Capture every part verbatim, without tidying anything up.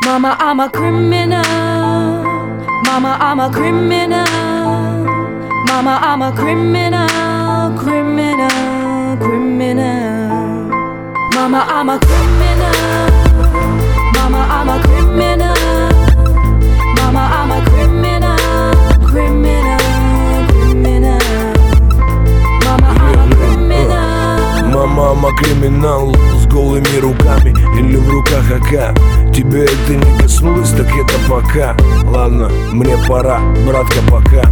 Mama, I'm a criminal. Mama, I'm a criminal. Mama, I'm a criminal, criminal, criminal. Mama, I'm a criminal. Mama, I'm a criminal. Mama, I'm a criminal, criminal, criminal. Mama, I'm a criminal. Мама, I'm a криминал с голыми руками или в руках АК. Тебе это не коснулось, так это пока. Ладно, мне пора, братка, пока.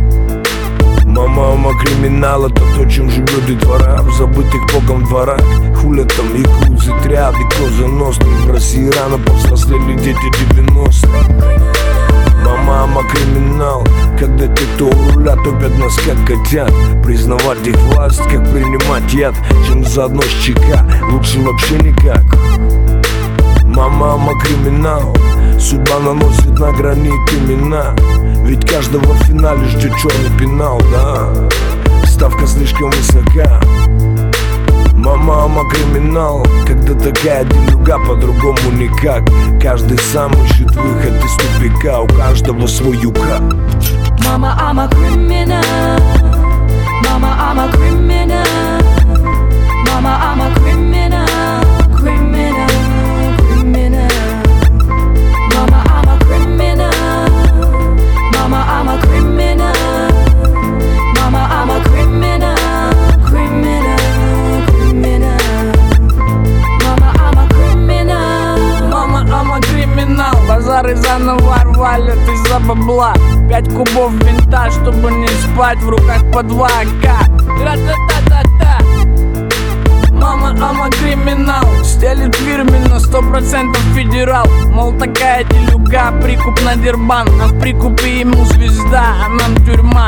Мама, I'm a криминал, это то, чем живет детвора в забытых богом дворах. Хуля там якузы, тряды, коза ностры. В России рано повзрослели дети девяностых. Мама, I'm a криминал, когда те, кто у руля, топят нас как котят. Признавать их власть, как принимать яд, чем заодно с ЧК, лучше вообще никак. Мама, I'm a криминал, судьба наносит на гранит имена. Ведь каждого в финале ждет черный пенал, да. Ставка слишком высока. Мама, I'm a криминал, когда такая делюга, по-другому никак. Каждый сам ищет выход из тупика, у каждого свой юка. Mama, I'm a criminal. Mama, I'm a criminal. Mama, I'm a criminal, criminal, criminal. Mama, I'm a criminal. Mama, I'm a criminal. Mama, I'm a criminal, criminal, criminal. Mama, I'm a criminal. Мама, I'm a криминал. Базары заново рвали из-за бабла. Пять кубов винта, чтобы не спать, в руках по два АК. Тра-та-та-та-та. Мама, I'm a криминал, стелит фирменно, сто процентов федерал. Мол, такая делюга, прикуп на дербан. А в прикупе ему звезда, а нам тюрьма.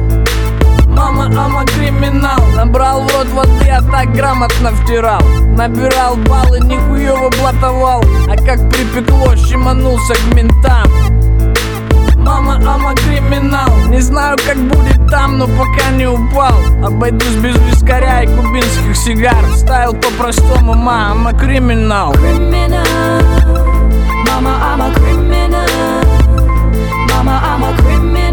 Мама, I'm a криминал, набрал в рот воды, а так грамотно втирал. Набирал баллы, нихуёво блатовал, а как припекло, щеманулся к ментам. Мама, I'm a криминал, не знаю, как будет там, но пока не упал. Обойдусь без вискаря и кубинских сигар. Ставил по-простому, ма, I'm a криминал. Criminal. Mama, I'm a criminal. Mama, I'm a criminal.